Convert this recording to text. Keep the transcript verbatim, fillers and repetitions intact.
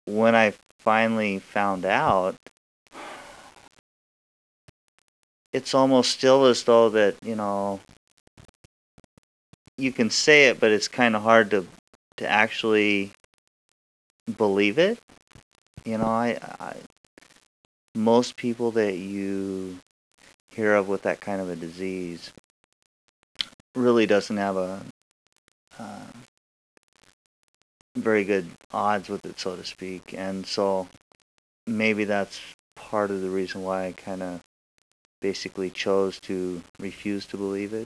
when I finally found out, it's almost still as though that, you know, you can say it, but it's kind of hard to to actually believe it. You know, I, I most people that you hear of with that kind of a disease really doesn't have a uh, very good odds with it, so to speak. And so maybe that's part of the reason why I kind of basically chose to refuse to believe it.